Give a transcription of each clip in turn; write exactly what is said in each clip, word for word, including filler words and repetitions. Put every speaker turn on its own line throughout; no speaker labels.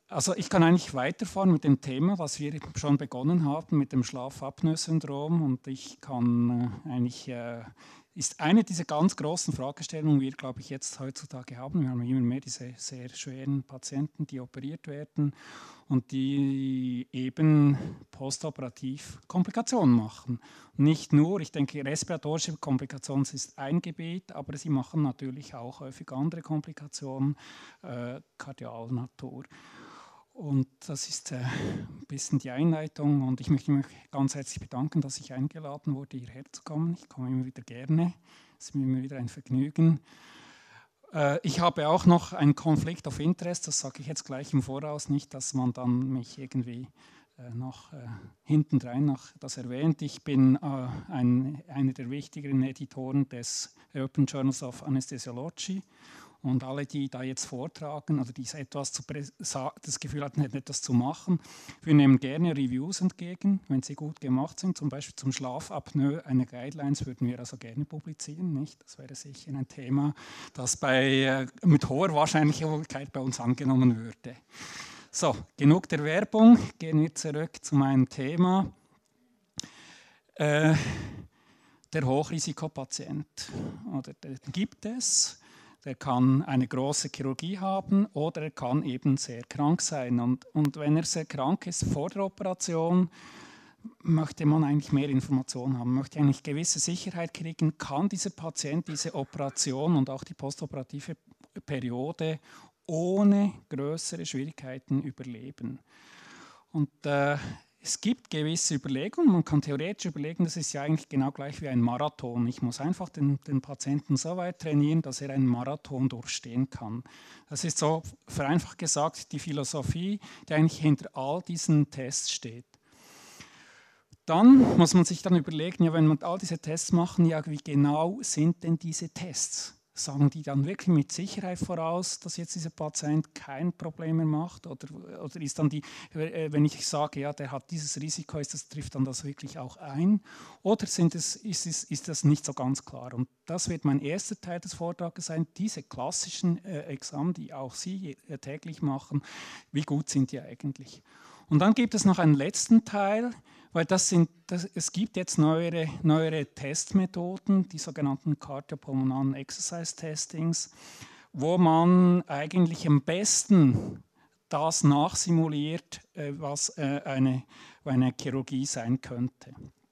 Also ich kann eigentlich weiterfahren mit dem Thema, was wir schon begonnen hatten, mit dem Schlaf-Apnoe-Syndrom. Und ich kann äh, eigentlich, äh, ist eine dieser ganz großen Fragestellungen, die wir, glaube ich, jetzt heutzutage haben. Wir haben immer mehr diese sehr schweren Patienten, die operiert werden und die eben postoperativ Komplikationen machen. Nicht nur, ich denke, respiratorische Komplikationen ist ein Gebiet, aber sie machen natürlich auch häufig andere Komplikationen, äh, kardialer Natur. Und das ist äh, ein bisschen die Einleitung und ich möchte mich ganz herzlich bedanken, dass ich eingeladen wurde, hierher zu kommen. Ich komme immer wieder gerne, es ist mir immer wieder ein Vergnügen. Äh, ich habe auch noch einen Konflikt of Interest, das sage ich jetzt gleich im Voraus, nicht, dass man dann mich irgendwie äh, noch äh, hintendrein noch das erwähnt. Ich bin äh, ein, einer der wichtigeren Editoren des European Journals of Anesthesiology. Und alle, die da jetzt vortragen, also die etwas zu das Gefühl hatten, etwas zu machen, wir nehmen gerne Reviews entgegen, wenn sie gut gemacht sind. Zum Beispiel zum Schlafapnoe, eine Guidelines würden wir also gerne publizieren. Nicht? Das wäre sicher ein Thema, das bei, mit hoher Wahrscheinlichkeit bei uns angenommen würde. So, genug der Werbung, gehen wir zurück zu meinem Thema. Äh, der Hochrisikopatient, oder den gibt es. Der kann eine große Chirurgie haben oder er kann eben sehr krank sein. Und, und wenn er sehr krank ist vor der Operation, möchte man eigentlich mehr Informationen haben, möchte eigentlich gewisse Sicherheit kriegen, kann dieser Patient diese Operation und auch die postoperative Periode ohne größere Schwierigkeiten überleben. Und äh, es gibt gewisse Überlegungen, man kann theoretisch überlegen, das ist ja eigentlich genau gleich wie ein Marathon. Ich muss einfach den, den Patienten so weit trainieren, dass er einen Marathon durchstehen kann. Das ist so vereinfacht gesagt die Philosophie, die eigentlich hinter all diesen Tests steht. Dann muss man sich dann überlegen, ja, wenn man all diese Tests machen, ja, wie genau sind denn diese Tests? Sagen die dann wirklich mit Sicherheit voraus, dass jetzt dieser Patient kein Problem mehr macht? Oder, oder ist dann die, wenn ich sage, ja, der hat dieses Risiko, ist das, trifft dann das wirklich auch ein? Oder sind es, ist, es, ist das nicht so ganz klar? Und das wird mein erster Teil des Vortrages sein, diese klassischen äh, Examen, die auch Sie äh, täglich machen, wie gut sind die eigentlich? Und dann gibt es noch einen letzten Teil, weil das sind, das, es gibt jetzt neuere, neuere Testmethoden, die sogenannten Cardiopulmonalen Exercise Testings, wo man eigentlich am besten das nachsimuliert, was eine, eine Chirurgie sein könnte.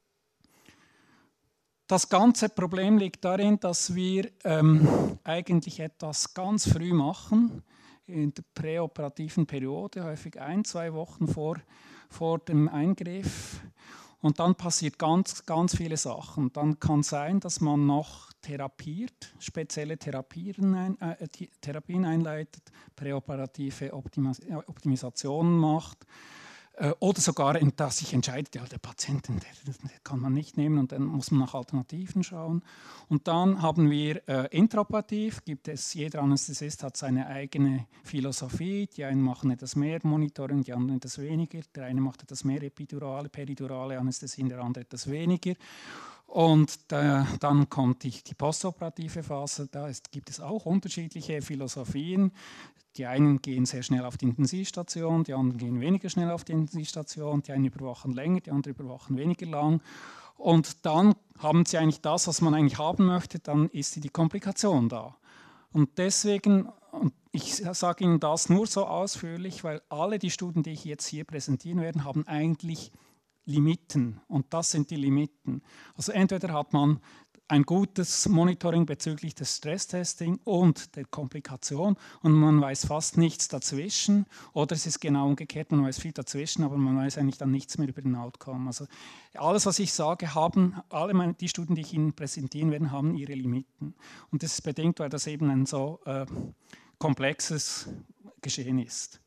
Das ganze Problem liegt darin, dass wir ähm, eigentlich etwas ganz früh machen, in der präoperativen Periode, häufig ein, zwei Wochen vor, vor dem Eingriff. Und dann passiert ganz, ganz viele Sachen. Dann kann sein, dass man noch therapiert, spezielle Therapien, ein, äh, Therapien einleitet, präoperative Optimis Optimisationen macht. Oder sogar, dass sich entscheidet, ja, der Patient, den, den kann man nicht nehmen und dann muss man nach Alternativen schauen. Und dann haben wir äh, intraoperativ, gibt es, jeder Anästhesist hat seine eigene Philosophie, die einen machen etwas mehr Monitoring, die anderen etwas weniger, der eine macht etwas mehr epidurale, peridurale Anästhesie, der andere etwas weniger. Und äh, dann kommt die, die postoperative Phase, da ist, gibt es auch unterschiedliche Philosophien. Die einen gehen sehr schnell auf die Intensivstation, die anderen gehen weniger schnell auf die Intensivstation, die einen überwachen länger, die anderen überwachen weniger lang. Und dann haben sie eigentlich das, was man eigentlich haben möchte, dann ist die Komplikation da. Und deswegen, und ich sage Ihnen das nur so ausführlich, weil alle die Studien, die ich jetzt hier präsentieren werde, haben eigentlich Limiten. Und das sind die Limiten. Also entweder hat man ein gutes Monitoring bezüglich des Stresstesting und der Komplikation und man weiß fast nichts dazwischen, oder es ist genau umgekehrt, man weiß viel dazwischen, aber man weiß eigentlich dann nichts mehr über den Outcome. Also alles, was ich sage, haben, alle meine, die Studien, die ich Ihnen präsentieren werde, haben ihre Limiten. Und das ist bedingt, weil das eben ein so äh, komplexes Geschehen ist.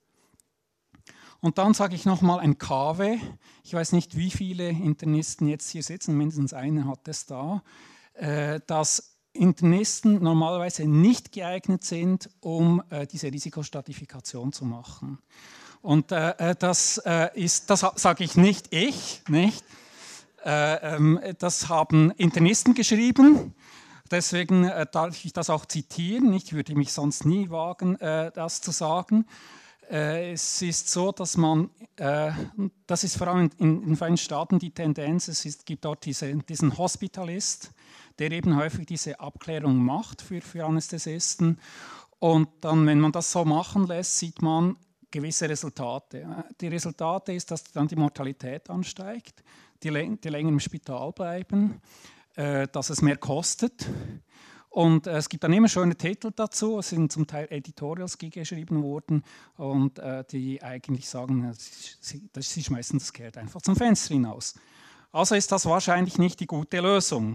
Und dann sage ich nochmal ein K W. Ich weiß nicht, wie viele Internisten jetzt hier sitzen, mindestens einer hat es da, dass Internisten normalerweise nicht geeignet sind, um äh, diese Risikostratifikation zu machen. Und äh, das äh, ist, das sage ich nicht ich, nicht. Äh, ähm, das haben Internisten geschrieben. Deswegen äh, darf ich das auch zitieren. Ich würde mich sonst nie wagen, äh, das zu sagen. Äh, es ist so, dass man, äh, das ist vor allem in, in den Vereinigten Staaten die Tendenz, es ist, gibt dort diese, diesen Hospitalist, der eben häufig diese Abklärung macht für, für Anästhesisten. Und dann, wenn man das so machen lässt, sieht man gewisse Resultate. Die Resultate ist, dass dann die Mortalität ansteigt, die, die länger im Spital bleiben, äh, dass es mehr kostet. Und äh, es gibt dann immer schöne Titel dazu, es sind zum Teil Editorials geschrieben worden und äh, die eigentlich sagen, sie, sie schmeißen das Geld einfach zum Fenster hinaus. Also ist das wahrscheinlich nicht die gute Lösung.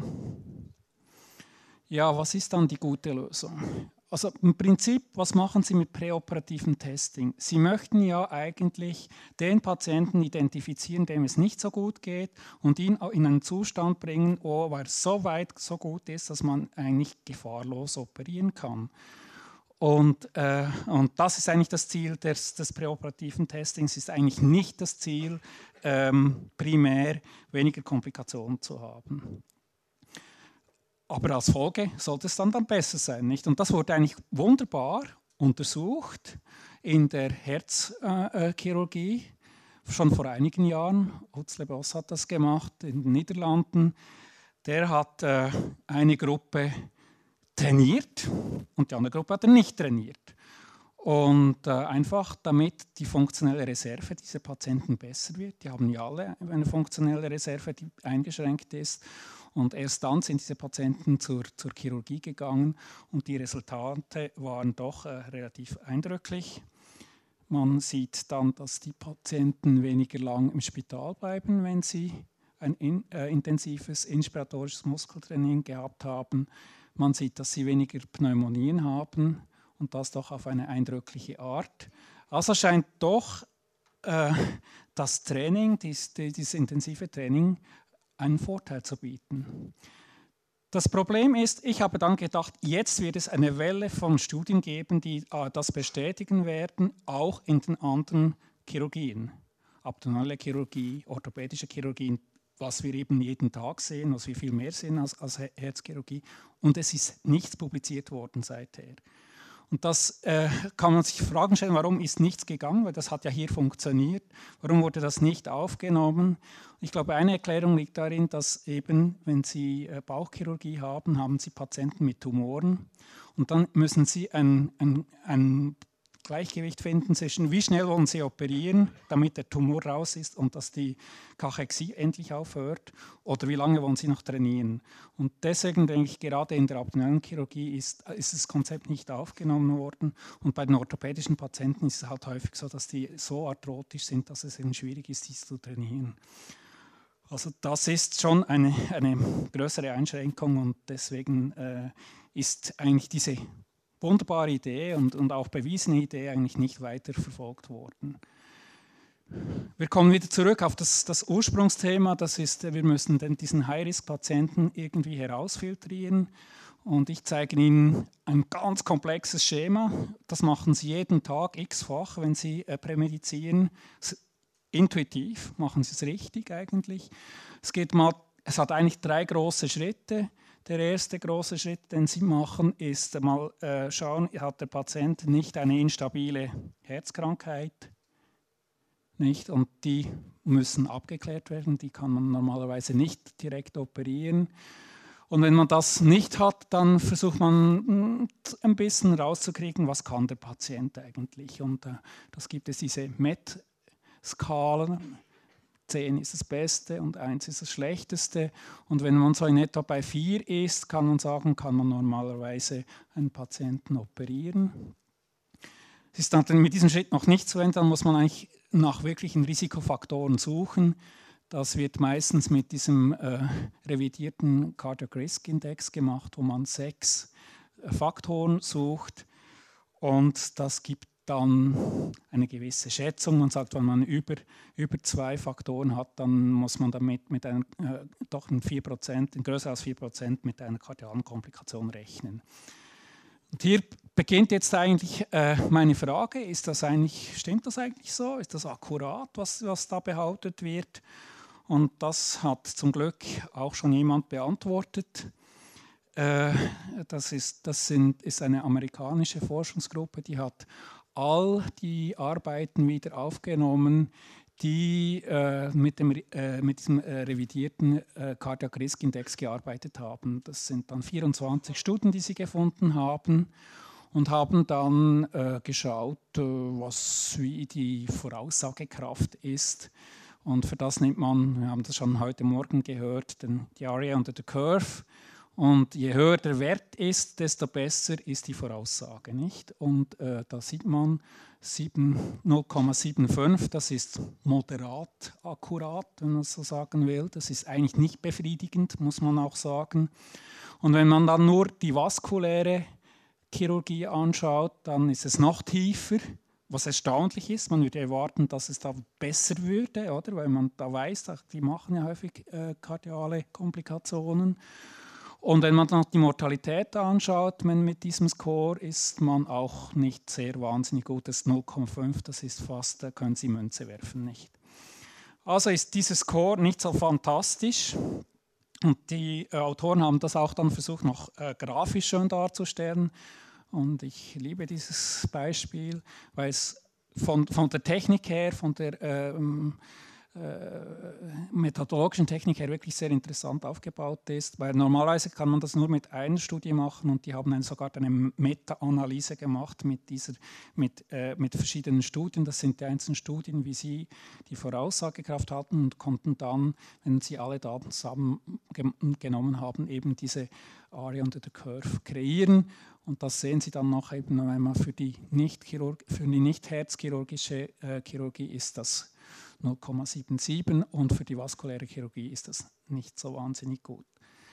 Ja, was ist dann die gute Lösung? Also im Prinzip, was machen Sie mit präoperativem Testing? Sie möchten ja eigentlich den Patienten identifizieren, dem es nicht so gut geht und ihn in einen Zustand bringen, wo er so weit so gut ist, dass man eigentlich gefahrlos operieren kann. Und, äh, und das ist eigentlich das Ziel des, des präoperativen Testings, ist eigentlich nicht das Ziel, ähm, primär weniger Komplikationen zu haben. Aber als Folge sollte es dann, dann besser sein, nicht? Und das wurde eigentlich wunderbar untersucht in der Herzchirurgie, äh, schon vor einigen Jahren. Huxley Boss hat das gemacht in den Niederlanden. Der hat äh, eine Gruppe trainiert und die andere Gruppe hat er nicht trainiert. Und äh, einfach damit die funktionelle Reserve dieser Patienten besser wird. Die haben ja alle eine funktionelle Reserve, die eingeschränkt ist. Und erst dann sind diese Patienten zur, zur Chirurgie gegangen und die Resultate waren doch äh, relativ eindrücklich. Man sieht dann, dass die Patienten weniger lang im Spital bleiben, wenn sie ein in, äh, intensives inspiratorisches Muskeltraining gehabt haben. Man sieht, dass sie weniger Pneumonien haben und das doch auf eine eindrückliche Art. Also scheint doch äh, das Training, dies, dieses intensive Training, einen Vorteil zu bieten. Das Problem ist, ich habe dann gedacht, jetzt wird es eine Welle von Studien geben, die äh, das bestätigen werden, auch in den anderen Chirurgien. Abdominale Chirurgie, orthopädische Chirurgie, was wir eben jeden Tag sehen, was wir viel mehr sehen als, als Herzchirurgie. Und es ist nichts publiziert worden seither. Und das äh, kann man sich Fragen stellen, warum ist nichts gegangen, weil das hat ja hier funktioniert. Warum wurde das nicht aufgenommen? Ich glaube, eine Erklärung liegt darin, dass eben, wenn Sie äh, Bauchchirurgie haben, haben Sie Patienten mit Tumoren und dann müssen Sie ein, ein, ein Gleichgewicht finden zwischen, wie schnell wollen Sie operieren, damit der Tumor raus ist und dass die Kachexie endlich aufhört, oder wie lange wollen Sie noch trainieren. Und deswegen denke ich, gerade in der abdominalen Chirurgie ist, ist das Konzept nicht aufgenommen worden. Und bei den orthopädischen Patienten ist es halt häufig so, dass die so arthrotisch sind, dass es eben schwierig ist, dies zu trainieren. Also das ist schon eine, eine größere Einschränkung und deswegen äh, ist eigentlich diese wunderbare Idee und, und auch bewiesene Idee eigentlich nicht weiter verfolgt worden. Wir kommen wieder zurück auf das, das Ursprungsthema, das ist, wir müssen denn diesen High-Risk-Patienten irgendwie herausfiltrieren und ich zeige Ihnen ein ganz komplexes Schema, das machen Sie jeden Tag x-fach, wenn Sie äh, prämedizieren, intuitiv, machen Sie es richtig eigentlich. Es geht mal, es hat eigentlich drei große Schritte. Der erste große Schritt, den Sie machen, ist mal äh, schauen, hat der Patient nicht eine instabile Herzkrankheit, nicht? Und die müssen abgeklärt werden, die kann man normalerweise nicht direkt operieren. Und wenn man das nicht hat, dann versucht man ein bisschen rauszukriegen, was kann der Patient eigentlich. Und äh, das gibt es diese M E T-Skalen. zehn ist das Beste und eins ist das Schlechteste. Und wenn man so in etwa bei vier ist, kann man sagen, kann man normalerweise einen Patienten operieren. Es ist dann mit diesem Schritt noch nicht zu Ende, dann muss man eigentlich nach wirklichen Risikofaktoren suchen. Das wird meistens mit diesem äh, revidierten Cardiac Risk Index gemacht, wo man sechs äh, Faktoren sucht und das gibt dann eine gewisse Schätzung. Man sagt, wenn man über, über zwei Faktoren hat, dann muss man damit mit einem, äh, doch in vier Prozent, in größer als vier Prozent mit einer kardialen Komplikation rechnen. Und hier beginnt jetzt eigentlich äh, meine Frage, ist das eigentlich, stimmt das eigentlich so? Ist das akkurat, was, was da behauptet wird? Und das hat zum Glück auch schon jemand beantwortet. Äh, das ist, das sind, ist eine amerikanische Forschungsgruppe, die hat all die Arbeiten wieder aufgenommen, die äh, mit, dem, äh, mit diesem äh, revidierten äh, Cardiac Risk Index gearbeitet haben. Das sind dann vierundzwanzig Studien, die sie gefunden haben und haben dann äh, geschaut, äh, was, wie die Voraussagekraft ist. Und für das nimmt man, wir haben das schon heute Morgen gehört, den, die Area under the Curve. Und je höher der Wert ist, desto besser ist die Voraussage, nicht? Und äh, da sieht man null Komma fünfundsiebzig, das ist moderat akkurat, wenn man so sagen will. Das ist eigentlich nicht befriedigend, muss man auch sagen. Und wenn man dann nur die vaskuläre Chirurgie anschaut, dann ist es noch tiefer, was erstaunlich ist. Man würde erwarten, dass es da besser würde, oder? Weil man da weiß, die machen ja häufig äh, kardiale Komplikationen. Und wenn man dann noch die Mortalität anschaut, mit diesem Score ist man auch nicht sehr wahnsinnig gut. Das ist null Komma fünf, das ist fast, da können Sie Münze werfen, nicht. Also ist dieser Score nicht so fantastisch. Und die äh, Autoren haben das auch dann versucht, noch äh, grafisch schön darzustellen. Und ich liebe dieses Beispiel, weil es von, von der Technik her, von der ähm, methodologischen Technik her wirklich sehr interessant aufgebaut ist, weil normalerweise kann man das nur mit einer Studie machen und die haben dann sogar eine Meta-Analyse gemacht mit, dieser, mit, äh, mit verschiedenen Studien. Das sind die einzelnen Studien, wie sie die Voraussagekraft hatten und konnten dann, wenn sie alle Daten zusammengenommen haben, eben diese Area under the Curve kreieren. Und das sehen Sie dann noch eben, wenn man für die nicht-herzchirurgische äh, Chirurgie ist das null Komma siebenundsiebzig und für die vaskuläre Chirurgie ist das nicht so wahnsinnig gut.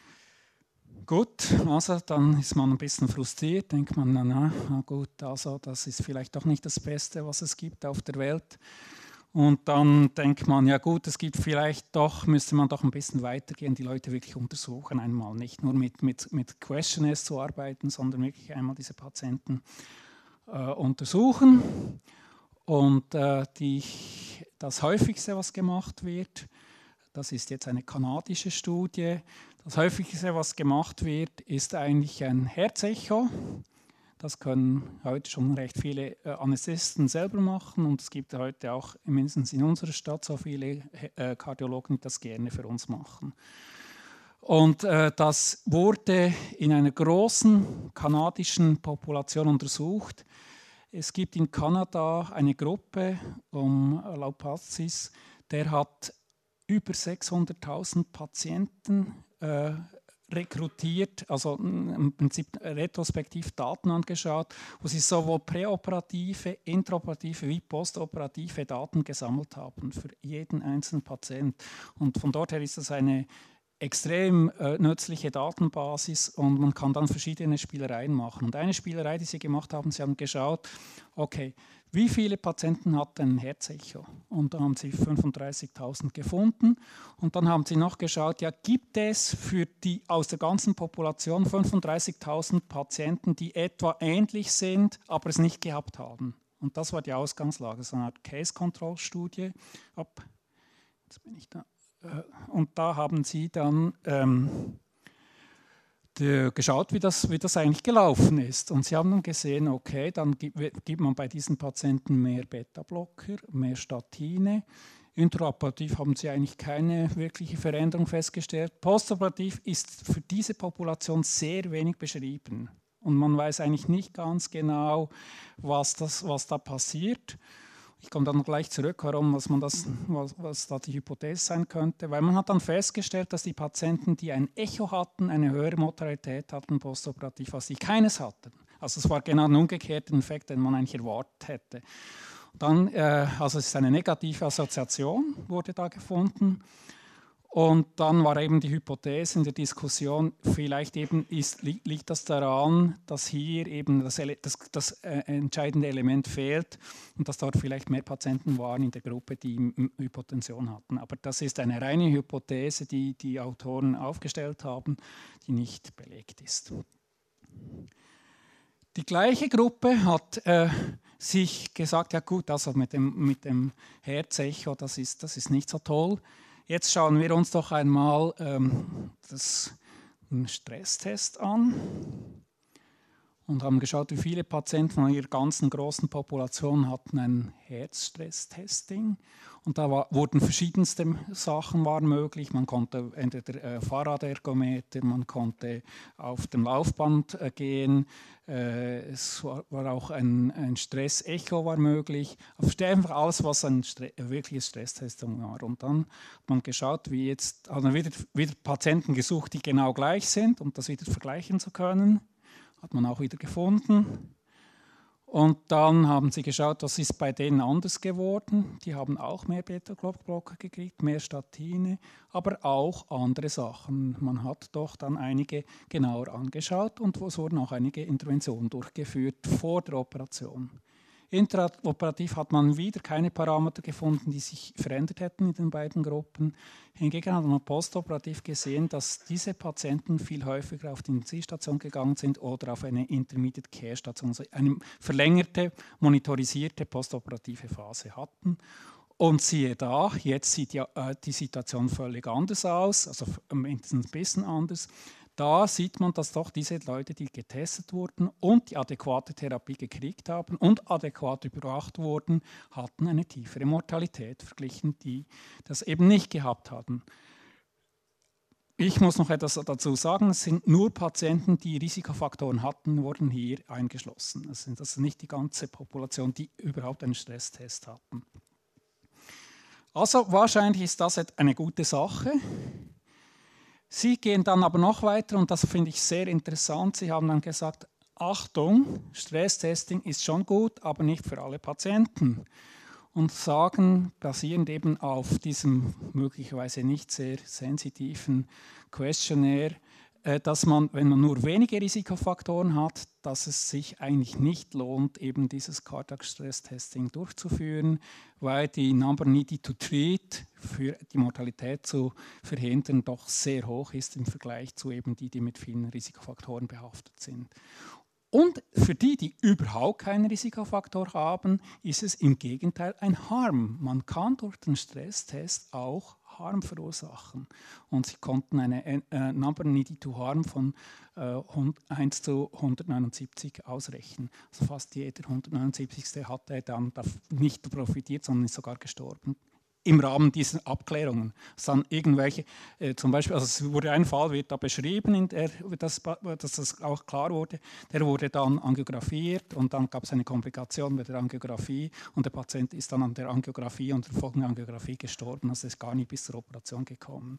Gut, also dann ist man ein bisschen frustriert, denkt man, na, na, na gut, also das ist vielleicht doch nicht das Beste, was es gibt auf der Welt. Und dann denkt man, ja gut, es gibt vielleicht doch, müsste man doch ein bisschen weitergehen, die Leute wirklich untersuchen einmal, nicht nur mit, mit, mit Questionnaires zu arbeiten, sondern wirklich einmal diese Patienten äh, untersuchen. Und äh, die, das häufigste, was gemacht wird, das ist jetzt eine kanadische Studie, das häufigste, was gemacht wird, ist eigentlich ein Herzecho. Das können heute schon recht viele äh, Anästhesisten selber machen und es gibt heute auch mindestens in unserer Stadt so viele äh, Kardiologen, die das gerne für uns machen. Und äh, das wurde in einer großen kanadischen Population untersucht. Es gibt in Kanada eine Gruppe um Laupazis, der hat über sechshunderttausend Patienten äh, rekrutiert, also im Prinzip retrospektiv Daten angeschaut, wo sie sowohl präoperative, intraoperative wie postoperative Daten gesammelt haben für jeden einzelnen Patienten. Und von dort her ist das eine extrem äh, nützliche Datenbasis und man kann dann verschiedene Spielereien machen. Und eine Spielerei, die sie gemacht haben, sie haben geschaut, okay, wie viele Patienten hatten ein Herzecho? Und da haben sie fünfunddreißigtausend gefunden. Und dann haben sie noch geschaut, ja, gibt es für die aus der ganzen Population fünfunddreißigtausend Patienten, die etwa ähnlich sind, aber es nicht gehabt haben? Und das war die Ausgangslage, so eine Art Case-Control-Studie. Jetzt bin ich da. Und da haben sie dann ähm, die, geschaut, wie das, wie das eigentlich gelaufen ist. Und sie haben dann gesehen, okay, dann gibt, gibt man bei diesen Patienten mehr Beta-Blocker, mehr Statine. Intraoperativ haben sie eigentlich keine wirkliche Veränderung festgestellt. Postoperativ ist für diese Population sehr wenig beschrieben. Und man weiß eigentlich nicht ganz genau, was, das, was da passiert. Ich komme dann gleich zurück, warum, was, man das, was, was da die Hypothese sein könnte. Weil man hat dann festgestellt, dass die Patienten, die ein Echo hatten, eine höhere Mortalität hatten postoperativ, als die keines hatten. Also es war genau ein umgekehrter Effekt, den man eigentlich erwartet hätte. Dann, äh, also es ist eine negative Assoziation, wurde da gefunden. Und dann war eben die Hypothese in der Diskussion, vielleicht eben ist, li liegt das daran, dass hier eben das, das, das äh, entscheidende Element fehlt und dass dort vielleicht mehr Patienten waren in der Gruppe, die Hypotension hatten. Aber das ist eine reine Hypothese, die die Autoren aufgestellt haben, die nicht belegt ist. Die gleiche Gruppe hat äh, sich gesagt, ja gut, also mit dem, mit dem Herzecho, das ist, das ist nicht so toll. Jetzt schauen wir uns doch einmal ähm, das, einen Stresstest an. und haben geschaut, wie viele Patienten von ihrer ganzen großen Population hatten ein Herzstresstesting. Und da war, wurden verschiedenste Sachen waren möglich. Man konnte entweder äh, Fahrradergometer, man konnte auf dem Laufband äh, gehen. Äh, es war, war auch ein, ein Stress-Echo war möglich. Also einfach alles, was ein Stre wirkliches Stresstesting war. Und dann hat man geschaut, wie jetzt, also wieder, wieder Patienten gesucht, die genau gleich sind, um das wieder vergleichen zu können. Hat man auch wieder gefunden. Und dann haben sie geschaut, was ist bei denen anders geworden. Die haben auch mehr Beta-Blocker gekriegt, mehr Statine, aber auch andere Sachen. Man hat doch dann einige genauer angeschaut und es wurden auch einige Interventionen durchgeführt vor der Operation. Intraoperativ hat man wieder keine Parameter gefunden, die sich verändert hätten in den beiden Gruppen. Hingegen hat man postoperativ gesehen, dass diese Patienten viel häufiger auf die Intensivstation gegangen sind oder auf eine Intermediate Care Station, also eine verlängerte, monitorisierte postoperative Phase hatten. Und siehe da, jetzt sieht ja äh, die Situation völlig anders aus, also mindestens ein bisschen anders. Da sieht man, dass doch diese Leute, die getestet wurden und die adäquate Therapie gekriegt haben und adäquat überwacht wurden, hatten eine tiefere Mortalität verglichen, die das eben nicht gehabt hatten. Ich muss noch etwas dazu sagen, es sind nur Patienten, die Risikofaktoren hatten, wurden hier eingeschlossen. Es sind also nicht die ganze Population, die überhaupt einen Stresstest hatten. Also wahrscheinlich ist das eine gute Sache. Sie gehen dann aber noch weiter und das finde ich sehr interessant. Sie haben dann gesagt, Achtung, Stresstesting ist schon gut, aber nicht für alle Patienten. Und sagen, basierend eben auf diesem möglicherweise nicht sehr sensitiven Questionnaire, dass man, wenn man nur wenige Risikofaktoren hat, dass es sich eigentlich nicht lohnt, eben dieses Cardiac Stress Testing durchzuführen, weil die Number needed to treat für die Mortalität zu verhindern doch sehr hoch ist im Vergleich zu eben die, die mit vielen Risikofaktoren behaftet sind. Und für die, die überhaupt keinen Risikofaktor haben, ist es im Gegenteil ein Harm. Man kann durch den Stresstest auch Harm verursachen. Und sie konnten eine äh, Number needed to harm von äh, eins zu hundertneunundsiebzig ausrechnen. Also fast jeder hundertneunundsiebzigste hatte dann nicht profitiert, sondern ist sogar gestorben. Im Rahmen dieser Abklärungen. Dann irgendwelche, äh, zum Beispiel, also es wurde ein Fall, wird da beschrieben, in der, dass, dass das auch klar wurde, der wurde dann angiografiert und dann gab es eine Komplikation mit der Angiografie und der Patient ist dann an der Angiografie und der folgenden Angiografie gestorben, also ist gar nicht bis zur Operation gekommen.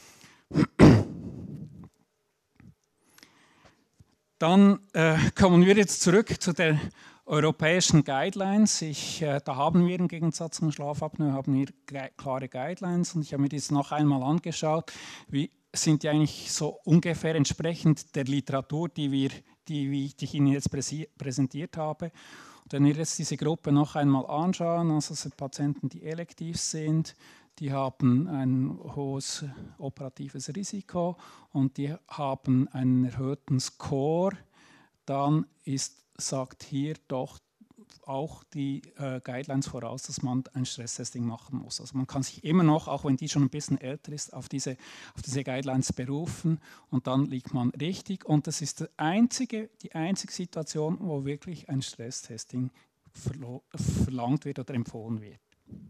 Dann äh, kommen wir jetzt zurück zu der europäischen Guidelines. Ich, äh, da haben wir im Gegensatz zum Schlafapnoe haben wir klare Guidelines und ich habe mir das noch einmal angeschaut. Wie sind die eigentlich so ungefähr entsprechend der Literatur, die, wir, die, wie ich Ihnen jetzt präsentiert habe. Und wenn wir jetzt diese Gruppe noch einmal anschauen, also sind Patienten, die elektiv sind, die haben ein hohes operatives Risiko und die haben einen erhöhten Score, dann ist sagt hier doch auch die äh, Guidelines voraus, dass man ein Stresstesting machen muss. Also man kann sich immer noch, auch wenn die schon ein bisschen älter ist, auf diese, auf diese Guidelines berufen und dann liegt man richtig. Und das ist die einzige, die einzige Situation, wo wirklich ein Stresstesting verlangt wird oder empfohlen wird.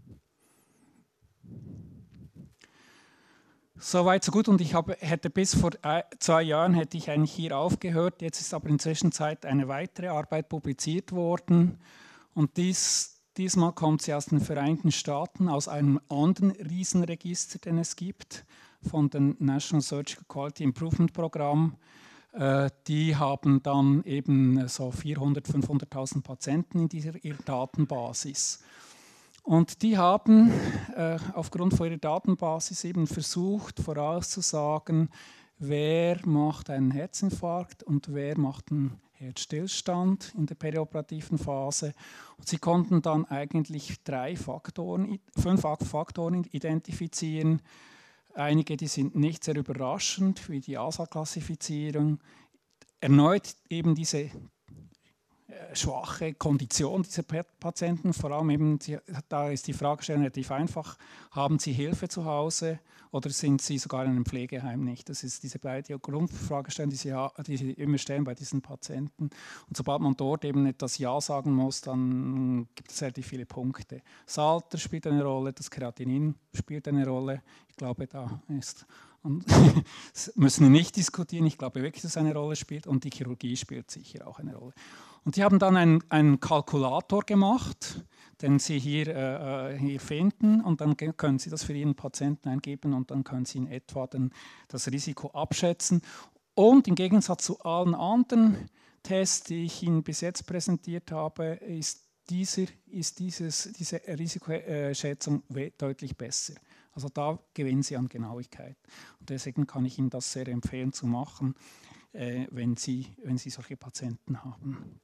Soweit, so gut. Und ich habe, hätte bis vor zwei Jahren hätte ich eigentlich hier aufgehört. Jetzt ist aber in der Zwischenzeit eine weitere Arbeit publiziert worden. Und dies, diesmal kommt sie aus den Vereinigten Staaten, aus einem anderen Riesenregister, den es gibt, von dem National Surgical Quality Improvement Programm. Äh, die haben dann eben so vierhunderttausend, fünfhunderttausend Patienten in dieser ihrer Datenbasis. Und die haben äh, aufgrund von ihrer Datenbasis eben versucht vorauszusagen, wer macht einen Herzinfarkt und wer macht einen Herzstillstand in der perioperativen Phase. Und sie konnten dann eigentlich drei Faktoren, fünf Faktoren identifizieren. Einige, die sind nicht sehr überraschend, wie die A S A-Klassifizierung. Erneut eben diese äh, schwache Kondition dieser Patienten. Vor allem eben, da ist die Fragestellung relativ einfach, haben sie Hilfe zu Hause oder sind sie sogar in einem Pflegeheim nicht? Das ist diese beiden Grundfragestellungen, die sie, die sie immer stellen bei diesen Patienten. Und sobald man dort eben etwas Ja sagen muss, dann gibt es relativ viele Punkte. Das Alter spielt eine Rolle, das Kreatinin spielt eine Rolle. Ich glaube, da ist... Und das müssen wir nicht diskutieren. Ich glaube wirklich, dass es eine Rolle spielt. Und die Chirurgie spielt sicher auch eine Rolle. Und die haben dann einen, einen Kalkulator gemacht, den Sie hier, äh, hier finden. Und dann können Sie das für Ihren Patienten eingeben und dann können Sie in etwa den, das Risiko abschätzen. Und im Gegensatz zu allen anderen Tests, die ich Ihnen bis jetzt präsentiert habe, ist, dieser, ist dieses, diese Risikoschätzung deutlich besser. Also da gewinnen Sie an Genauigkeit. Und deswegen kann ich Ihnen das sehr empfehlen zu machen, äh, wenn, Sie, wenn Sie solche Patienten haben.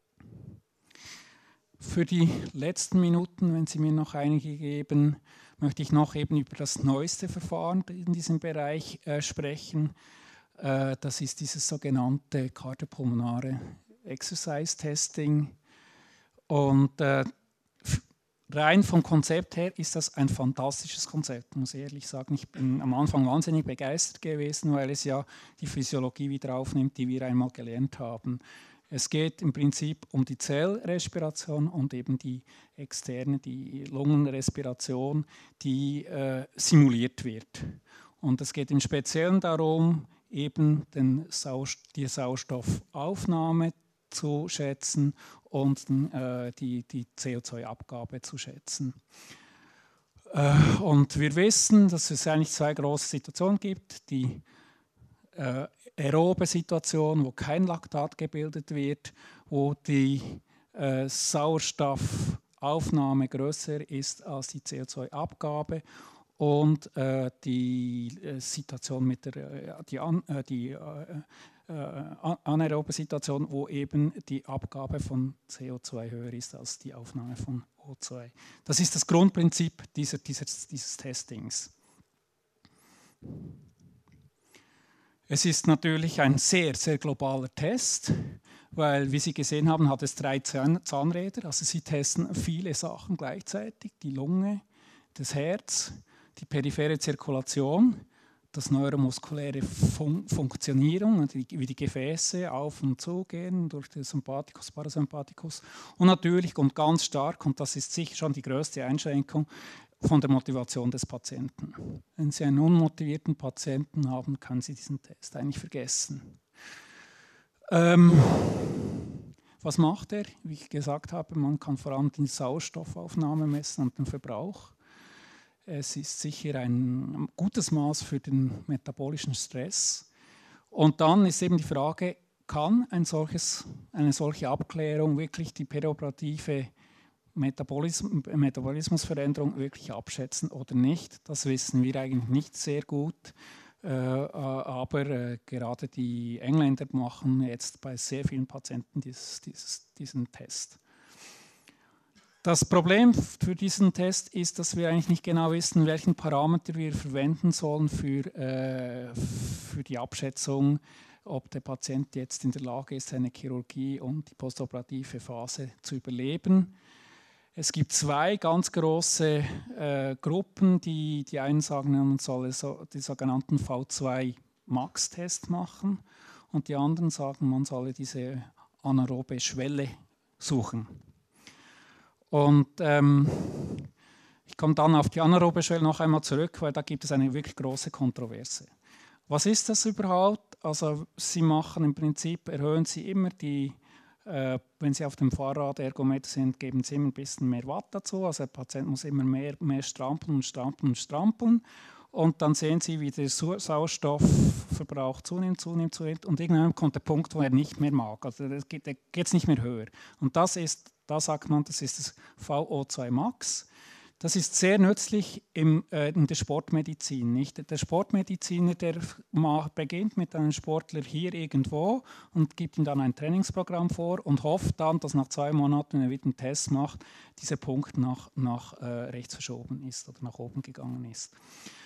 Für die letzten Minuten, wenn Sie mir noch einige geben, möchte ich noch eben über das neueste Verfahren in diesem Bereich äh, sprechen. Äh, das ist dieses sogenannte kardiopulmonale Exercise Testing. Und äh, rein vom Konzept her ist das ein fantastisches Konzept, muss ich ehrlich sagen. Ich bin am Anfang wahnsinnig begeistert gewesen, weil es ja die Physiologie wieder aufnimmt, die wir einmal gelernt haben. Es geht im Prinzip um die Zellrespiration und eben die externe, die Lungenrespiration, die äh, simuliert wird. Und es geht im Speziellen darum, eben den Sauerst- die Sauerstoffaufnahme zu schätzen und äh, die, die C O zwei Abgabe zu schätzen. Äh, und wir wissen, dass es eigentlich zwei große Situationen gibt. Die äh, aerobe Situation, wo kein Laktat gebildet wird, wo die äh, Sauerstoffaufnahme größer ist als die C O zwei Abgabe. Und äh, die äh, Situation mit der äh, die, an, äh, die äh, äh, anaerobe Situation, wo eben die Abgabe von C O zwei höher ist als die Aufnahme von O zwei. Das ist das Grundprinzip dieser, dieses, dieses Testings. Es ist natürlich ein sehr, sehr globaler Test, weil, wie Sie gesehen haben, hat es drei Zahnräder. Also Sie testen viele Sachen gleichzeitig, die Lunge, das Herz, die periphere Zirkulation, das neuromuskuläre Fun Funktionieren, die, wie die Gefäße auf und zu gehen durch den Sympathikus, Parasympathikus und natürlich und ganz stark, und das ist sicher schon die größte Einschränkung, von der Motivation des Patienten. Wenn Sie einen unmotivierten Patienten haben, können Sie diesen Test eigentlich vergessen. Ähm, was macht er? Wie ich gesagt habe, man kann vor allem die Sauerstoffaufnahme messen und den Verbrauch. Es ist sicher ein gutes Maß für den metabolischen Stress. Und dann ist eben die Frage, kann ein solches, eine solche Abklärung wirklich die perioperative Metabolism, Metabolismusveränderung wirklich abschätzen oder nicht? Das wissen wir eigentlich nicht sehr gut. Äh, aber äh, gerade die Engländer machen jetzt bei sehr vielen Patienten dieses, dieses, diesen Test. Das Problem für diesen Test ist, dass wir eigentlich nicht genau wissen, welchen Parameter wir verwenden sollen für, äh, für die Abschätzung, ob der Patient jetzt in der Lage ist, seine Chirurgie und die postoperative Phase zu überleben. Es gibt zwei ganz große äh, Gruppen, die, die einen sagen, man soll so, die sogenannten V zwei Max-Test machen und die anderen sagen, man solle diese anaerobe Schwelle suchen. Und ähm, ich komme dann auf die anaerobe Schwelle noch einmal zurück, weil da gibt es eine wirklich große Kontroverse. Was ist das überhaupt? Also Sie machen im Prinzip, erhöhen Sie immer die, äh, wenn Sie auf dem Fahrradergometer sind, geben Sie immer ein bisschen mehr Watt dazu. Also der Patient muss immer mehr, mehr strampeln und strampeln und strampeln. Und dann sehen Sie, wie der Sauerstoffverbrauch zunimmt, zunimmt, zunimmt. Und irgendwann kommt der Punkt, wo er nicht mehr mag. Also da geht es nicht mehr höher. Und das ist, da sagt man, das ist das V O zwei Max. Das ist sehr nützlich im, äh, in der Sportmedizin. Nicht? Der Sportmediziner, der beginnt mit einem Sportler hier irgendwo und gibt ihm dann ein Trainingsprogramm vor und hofft dann, dass nach zwei Monaten, wenn er wieder einen Test macht, dieser Punkt nach, nach äh, rechts verschoben ist oder nach oben gegangen ist.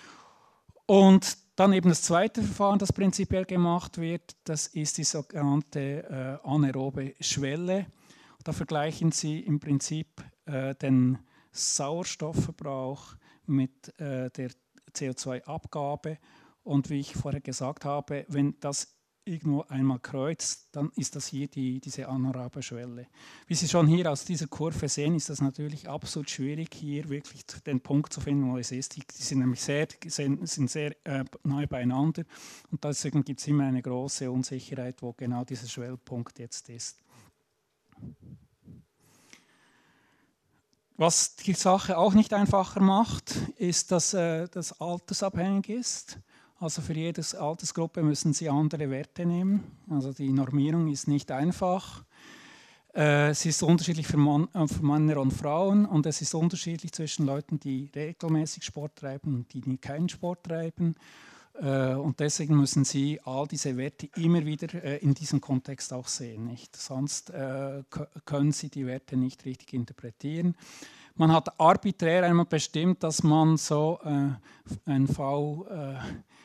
Und dann eben das zweite Verfahren, das prinzipiell gemacht wird, das ist die sogenannte äh, anaerobe Schwelle. Da vergleichen Sie im Prinzip äh, den Sauerstoffverbrauch mit äh, der C O zwei Abgabe. Und wie ich vorher gesagt habe, wenn das irgendwo einmal kreuzt, dann ist das hier die, diese anaerobe Schwelle. Wie Sie schon hier aus dieser Kurve sehen, ist das natürlich absolut schwierig, hier wirklich den Punkt zu finden, wo es ist. Die, die sind nämlich sehr, sind sehr äh, nahe beieinander und deswegen gibt es immer eine große Unsicherheit, wo genau dieser Schwellpunkt jetzt ist. Was die Sache auch nicht einfacher macht, ist, dass äh, das altersabhängig ist. Also für jede Altersgruppe müssen Sie andere Werte nehmen. Also die Normierung ist nicht einfach. Äh, es ist unterschiedlich für, Mann, äh, für Männer und Frauen und es ist unterschiedlich zwischen Leuten, die regelmäßig Sport treiben und die, die keinen Sport treiben. Äh, und deswegen müssen Sie all diese Werte immer wieder äh, in diesem Kontext auch sehen. Nicht? Sonst äh, können Sie die Werte nicht richtig interpretieren. Man hat arbiträr einmal bestimmt, dass man so äh, ein V... Äh,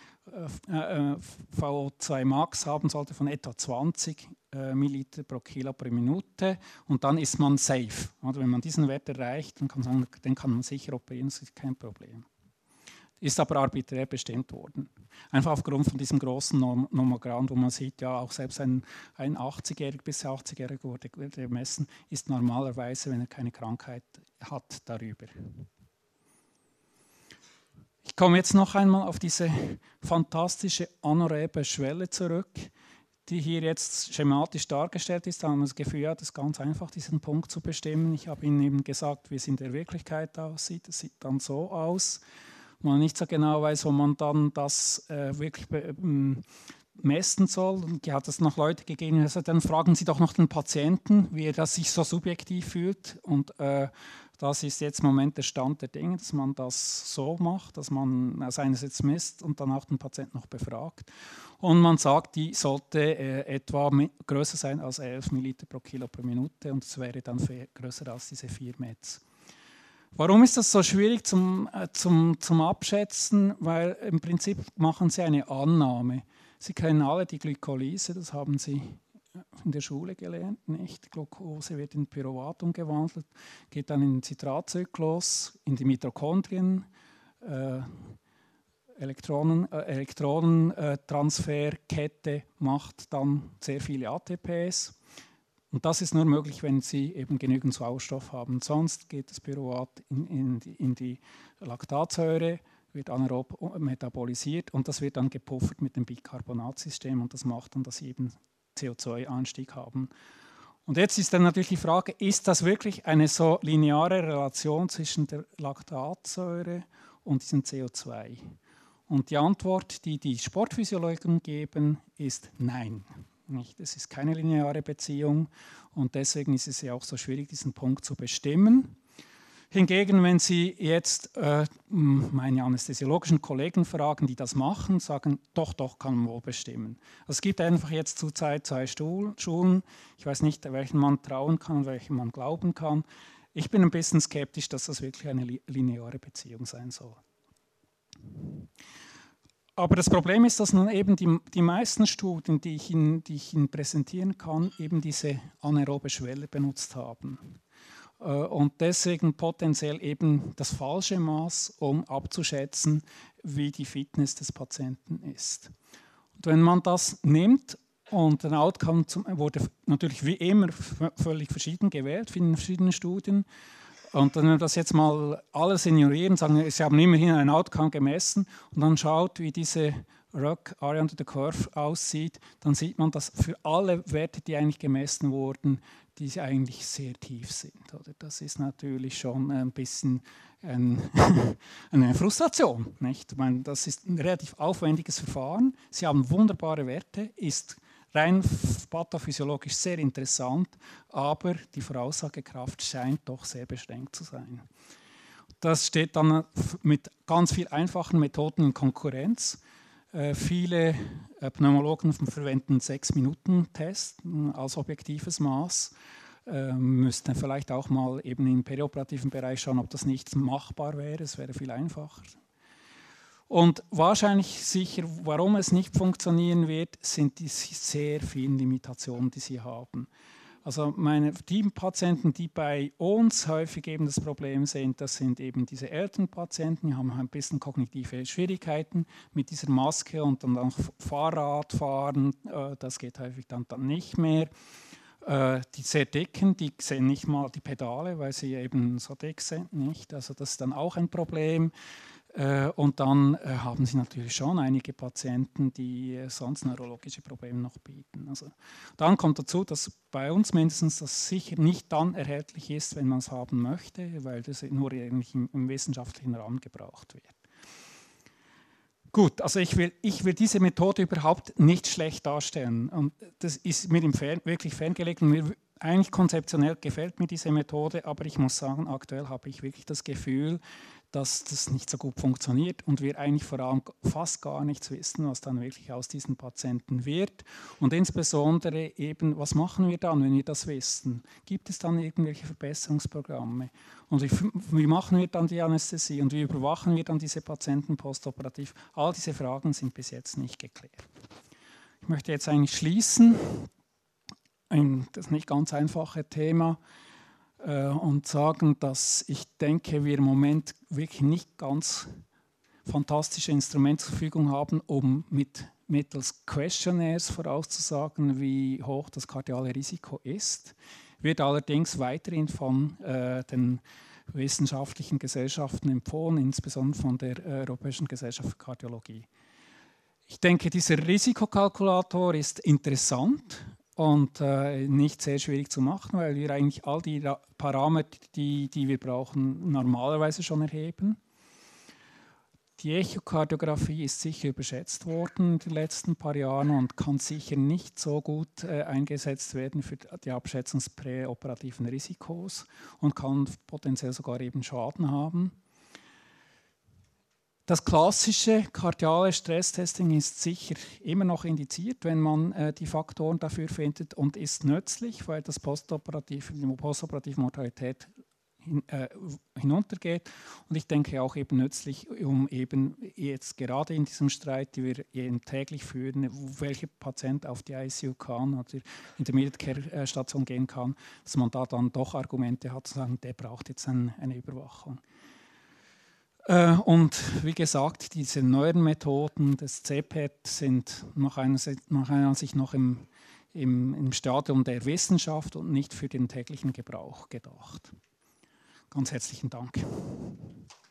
V O zwei Max haben sollte von etwa zwanzig äh, Milliliter pro Kilo pro Minute und dann ist man safe. Oder wenn man diesen Wert erreicht, dann kann, man, dann kann man sicher operieren, das ist kein Problem. Ist aber arbiträr bestimmt worden. Einfach aufgrund von diesem großen Nomogramm, wo man sieht, ja auch selbst ein, ein achtzigjähriger bis achtzigjähriger wurde gemessen, ist normalerweise, wenn er keine Krankheit hat, darüber. Ich komme jetzt noch einmal auf diese fantastische anaerobe Schwelle zurück, die hier jetzt schematisch dargestellt ist. Da haben wir das Gefühl, ja, das ist ganz einfach, diesen Punkt zu bestimmen. Ich habe Ihnen eben gesagt, wie es in der Wirklichkeit aussieht. Es sieht dann so aus. Wenn man nicht so genau weiß, wo man dann das äh, wirklich messen soll. Und hat es noch Leute gegeben, also dann fragen Sie doch noch den Patienten, wie er das sich so subjektiv fühlt. Und äh, das ist jetzt im Moment der Stand der Dinge, dass man das so macht, dass man das einerseits misst und dann auch den Patienten noch befragt. Und man sagt, die sollte äh, etwa größer sein als elf Milliliter pro Kilo pro Minute und es wäre dann größer als diese vier Mets. Warum ist das so schwierig zum, äh, zum, zum Abschätzen? Weil im Prinzip machen Sie eine Annahme. Sie kennen alle die Glykolyse, das haben Sie in der Schule gelernt, nicht? Glucose wird in Pyruvat umgewandelt, geht dann in den Citratzyklus, in die Mitochondrien, äh, Elektronen, äh, Elektronentransferkette macht dann sehr viele A T Ps. Und das ist nur möglich, wenn Sie eben genügend Sauerstoff haben. Sonst geht das Pyruvat in, in, die, in die Laktatsäure, wird anaerob metabolisiert und das wird dann gepuffert mit dem Bicarbonatsystem und das macht dann, dass Sie eben C O zwei Anstieg haben. Und jetzt ist dann natürlich die Frage, ist das wirklich eine so lineare Relation zwischen der Laktatsäure und diesem C O zwei? Und die Antwort, die die Sportphysiologen geben, ist nein. Nicht? Es ist keine lineare Beziehung und deswegen ist es ja auch so schwierig, diesen Punkt zu bestimmen. Hingegen, wenn Sie jetzt äh, meine anästhesiologischen Kollegen fragen, die das machen, sagen, doch, doch, kann man wohl bestimmen. Also es gibt einfach jetzt zurzeit zwei Schulen. Ich weiß nicht, welchen man trauen kann und welchen man glauben kann. Ich bin ein bisschen skeptisch, dass das wirklich eine lineare Beziehung sein soll. Aber das Problem ist, dass nun eben die, die meisten Studien, die ich, Ihnen, die ich Ihnen präsentieren kann, eben diese anaerobe Schwelle benutzt haben. Und deswegen potenziell eben das falsche Maß, um abzuschätzen, wie die Fitness des Patienten ist. Und wenn man das nimmt und ein Outcome zum, wurde natürlich wie immer völlig verschieden gewählt in verschiedenen Studien, und wenn wir das jetzt mal alles ignorieren, sagen, Sie haben immerhin ein Outcome gemessen und dann schaut, wie diese R O C, Area Under the Curve, aussieht, dann sieht man, dass für alle Werte, die eigentlich gemessen wurden, die eigentlich sehr tief sind. Oder? Das ist natürlich schon ein bisschen ein, eine Frustration. Nicht? Ich meine, das ist ein relativ aufwendiges Verfahren. Sie haben wunderbare Werte, ist rein pathophysiologisch sehr interessant, aber die Voraussagekraft scheint doch sehr beschränkt zu sein. Das steht dann mit ganz vielen einfachen Methoden in Konkurrenz. Äh, viele äh, Pneumologen verwenden sechs Minuten Test als objektives Maß. Äh, müssten vielleicht auch mal eben im perioperativen Bereich schauen, ob das nicht machbar wäre. Es wäre viel einfacher. Und wahrscheinlich sicher, warum es nicht funktionieren wird, sind die sehr vielen Limitationen, die sie haben. Also meine Teampatienten, die bei uns häufig eben das Problem sind, das sind eben diese älteren Patienten, die haben ein bisschen kognitive Schwierigkeiten mit dieser Maske und dann auch Fahrrad fahren, äh, das geht häufig dann, dann nicht mehr. Äh, die sehr dicken, die sehen nicht mal die Pedale, weil sie eben so dick sind, nicht? Also das ist dann auch ein Problem. Und dann äh, haben sie natürlich schon einige Patienten, die äh, sonst neurologische Probleme noch bieten. Also, dann kommt dazu, dass bei uns mindestens das sicher nicht dann erhältlich ist, wenn man es haben möchte, weil das nur eigentlich im, im wissenschaftlichen Rahmen gebraucht wird. Gut, also ich will, ich will diese Methode überhaupt nicht schlecht darstellen. Und das ist mir im Fern, wirklich ferngelegt. Und mir, eigentlich konzeptionell gefällt mir diese Methode, aber ich muss sagen, aktuell habe ich wirklich das Gefühl, dass das nicht so gut funktioniert und wir eigentlich vor allem fast gar nichts wissen, was dann wirklich aus diesen Patienten wird. Und insbesondere eben, was machen wir dann, wenn wir das wissen? Gibt es dann irgendwelche Verbesserungsprogramme? Und wie, wie machen wir dann die Anästhesie und wie überwachen wir dann diese Patienten postoperativ? All diese Fragen sind bis jetzt nicht geklärt. Ich möchte jetzt eigentlich schließen, das nicht ganz einfache Thema, und sagen, dass ich denke, wir im Moment wirklich nicht ganz fantastische Instrumente zur Verfügung haben, um mit, mittels Questionnaires vorauszusagen, wie hoch das kardiale Risiko ist. Wird allerdings weiterhin von äh, den wissenschaftlichen Gesellschaften empfohlen, insbesondere von der Europäischen Gesellschaft für Kardiologie. Ich denke, dieser Risikokalkulator ist interessant und äh, nicht sehr schwierig zu machen, weil wir eigentlich all die Parameter, die, die wir brauchen, normalerweise schon erheben. Die Echokardiographie ist sicher überschätzt worden in den letzten paar Jahren und kann sicher nicht so gut äh, eingesetzt werden für die Abschätzung des präoperativen Risikos und kann potenziell sogar eben Schaden haben. Das klassische kardiale Stresstesting ist sicher immer noch indiziert, wenn man äh, die Faktoren dafür findet und ist nützlich, weil das postoperative, die postoperative Mortalität hin, äh, hinuntergeht. Und ich denke auch eben nützlich, um eben jetzt gerade in diesem Streit, den wir eben täglich führen, welcher Patient auf die I C U kann oder Intermediate Care Station gehen kann, dass man da dann doch Argumente hat, zu sagen, der braucht jetzt ein, eine Überwachung. Und wie gesagt, diese neuen Methoden des C P E T sind nach einer, nach einer Ansicht noch im, im, im Stadium der Wissenschaft und nicht für den täglichen Gebrauch gedacht. Ganz herzlichen Dank.